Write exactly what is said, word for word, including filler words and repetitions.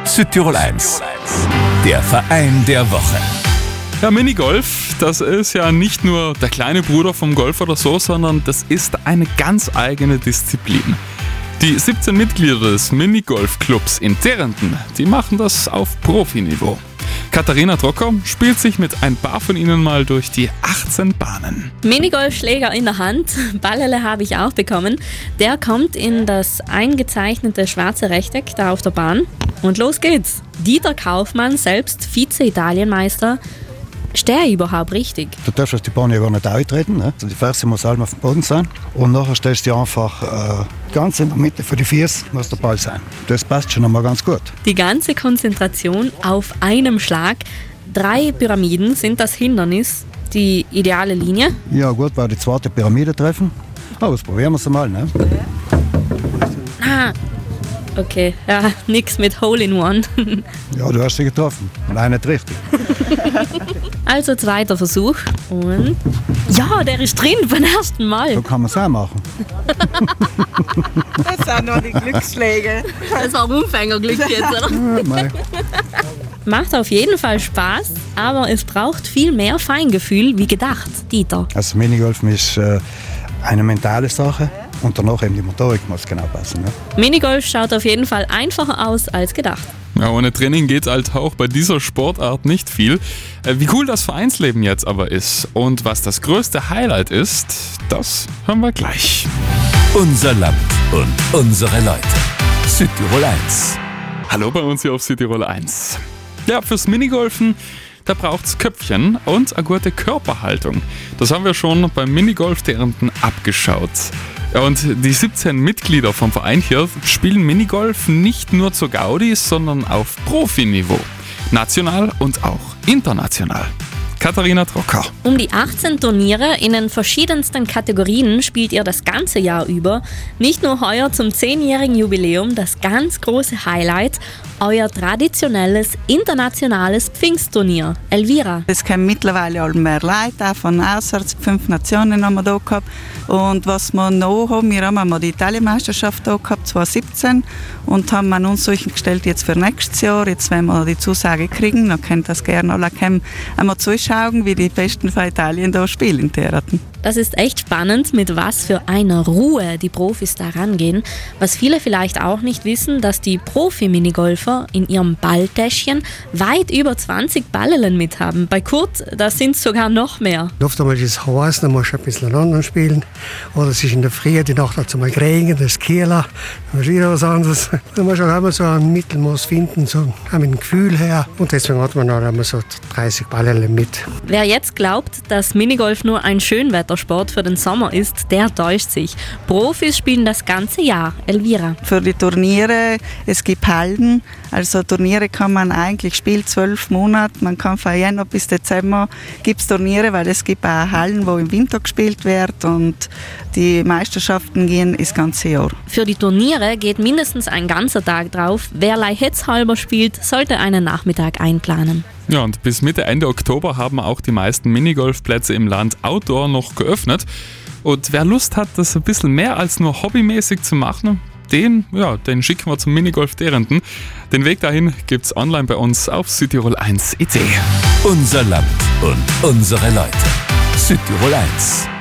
Südtirol eins, der Verein der Woche. Ja, Minigolf, das ist ja nicht nur der kleine Bruder vom Golf oder so, sondern das ist eine ganz eigene Disziplin. Die siebzehn Mitglieder des Minigolf-Clubs in Terrenten, die machen das auf Profiniveau. Katharina Trocker spielt sich mit ein paar von ihnen mal durch die achtzehn Bahnen. Minigolfschläger in der Hand, Ballele habe ich auch bekommen. Der kommt in das eingezeichnete schwarze Rechteck da auf der Bahn. Und los geht's. Dieter Kaufmann, selbst Vize-Italienmeister. Stehe ich überhaupt richtig? Du darfst auf die Bahn ja gar nicht eintreten. Ne? Die Ferse muss einmal auf dem Boden sein. Und nachher stellst du dich einfach äh, ganz in der Mitte für die Füße, muss der Ball sein. Das passt schon einmal ganz gut. Die ganze Konzentration auf einem Schlag. Drei Pyramiden sind das Hindernis, die ideale Linie. Ja gut, weil die zweite Pyramide treffen. Aber das probieren wir es mal. Ne? Ah, okay, ja, nix mit Hole in One. Ja, du hast sie getroffen. Nein, nicht richtig. Also zweiter Versuch und ja, der ist drin beim ersten Mal. So kann man es auch machen. Das sind noch die Glücksschläge. Das war Umfängerglück jetzt, oder? Ja, Macht auf jeden Fall Spaß, aber es braucht viel mehr Feingefühl wie gedacht, Dieter. also Minigolf ist äh, eine mentale Sache und danach eben die Motorik muss genau passen. Ne? Minigolf schaut auf jeden Fall einfacher aus als gedacht. Ja, ohne Training geht halt auch bei dieser Sportart nicht viel. Äh, Wie cool das Vereinsleben jetzt aber ist und was das größte Highlight ist, das hören wir gleich. Unser Land und unsere Leute. Südtirol eins. Hallo bei uns hier auf Südtirol eins. Ja, fürs Minigolfen, da braucht's Köpfchen und eine gute Körperhaltung. Das haben wir schon beim Minigolf Terrenten abgeschaut. Ja, und die siebzehn Mitglieder vom Verein hier spielen Minigolf nicht nur zur Gaudi, sondern auf Profiniveau. National und auch international. Katharina Trocker. Um die achtzehn Turniere in den verschiedensten Kategorien spielt ihr das ganze Jahr über. Nicht nur heuer zum zehnjährigen Jubiläum das ganz große Highlight, euer traditionelles internationales Pfingstturnier. Elvira. Es kommen mittlerweile all mehr Leute, auch von auswärts. Fünf Nationen haben wir hier gehabt. Und was wir noch haben, wir haben einmal die Italienmeisterschaft hier gehabt, zwanzig siebzehn, und haben an uns solchen gestellt jetzt für nächstes Jahr. Jetzt, wenn wir die Zusage kriegen, dann könnt das gerne alle kommen, einmal zuschauen, wie die Besten von Italien da spielen in Terrenten. Das ist echt spannend, mit was für einer Ruhe die Profis da rangehen. Was viele vielleicht auch nicht wissen, dass die Profi-Minigolfer in ihrem Balltäschchen weit über zwanzig Ballelen mit haben. Bei Kurt, da sind es sogar noch mehr. Oft einmal ist es heiß, dann musst du ein bisschen aneinander spielen. Oder es ist in der Früh, die Nacht hat es mal geregnet, das ist Kehler, dann ist wieder was anderes. Da muss man auch immer so ein Mittelmaß finden, so auch mit dem Gefühl her. Und deswegen hat man auch immer so dreißig Ballelen mit. Wer jetzt glaubt, dass Minigolf nur ein Schönwettersport für den Sommer ist, der täuscht sich. Profis spielen das ganze Jahr. Elvira. Für die Turniere, es gibt Hallen, also Turniere kann man eigentlich spielen, zwölf Monate, man kann von Jänner bis Dezember gibt es Turniere, weil es gibt auch Hallen, wo im Winter gespielt wird und die Meisterschaften gehen das ganze Jahr. Für die Turniere geht mindestens ein ganzer Tag drauf. Wer leiheitshalber spielt, sollte einen Nachmittag einplanen. Ja, und bis Mitte, Ende Oktober haben auch die meisten Minigolfplätze im Land Outdoor noch geöffnet. Und wer Lust hat, das ein bisschen mehr als nur hobbymäßig zu machen, den, ja, den schicken wir zum Minigolf Terrenten. Den Weg dahin gibt's online bei uns auf Südtirol eins punkt it. Unser Land und unsere Leute. Südtirol eins.